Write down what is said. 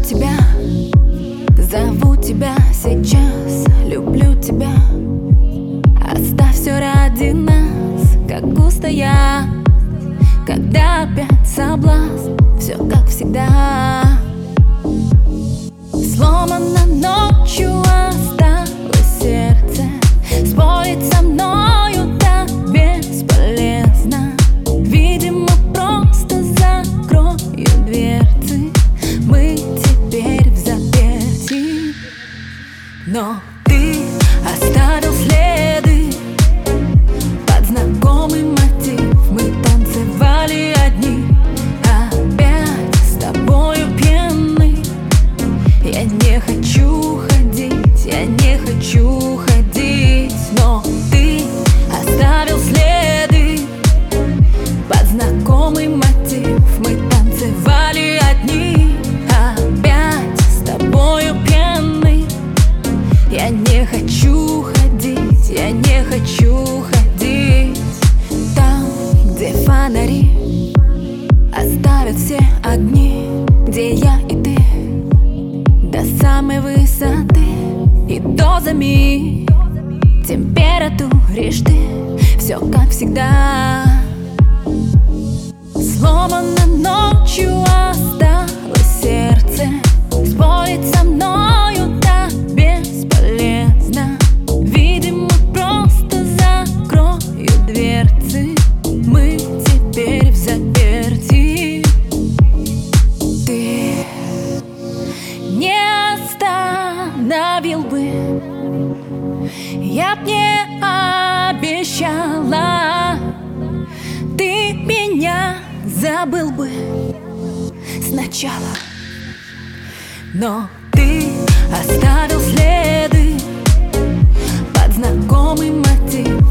тебя, зову тебя сейчас, люблю тебя. Оставь все ради нас, как устоять, когда опять соблазн, все как всегда. Сломано ночью, осталось сердце, спорить со мною так бесполезно. Видимо, просто закрою дверцы, мы теперь взаперти. Но ты оставил следы под знакомый мотив. Мы танцевали одни, опять с тобою пьяны. Я не хочу ходить, я не хочу ходить. Но ты оставил следы под знакомый мотив. Мы танцевали одни, опять с тобою пьяны. Я не хочу ходить, я не хочу ходить. Там, где фонари оставят все огни, где я и ты, до самой высоты и дозами температуришь ты, все как всегда. Сломано ночью, осталось сердце, спорить со мною так бесполезно. Видимо, просто закрою дверцы, мы теперь взаперти. Ты не остановил бы, я б не обещала. Ты меня забыл бы сначала. Но ты оставил следы под знакомый мотив.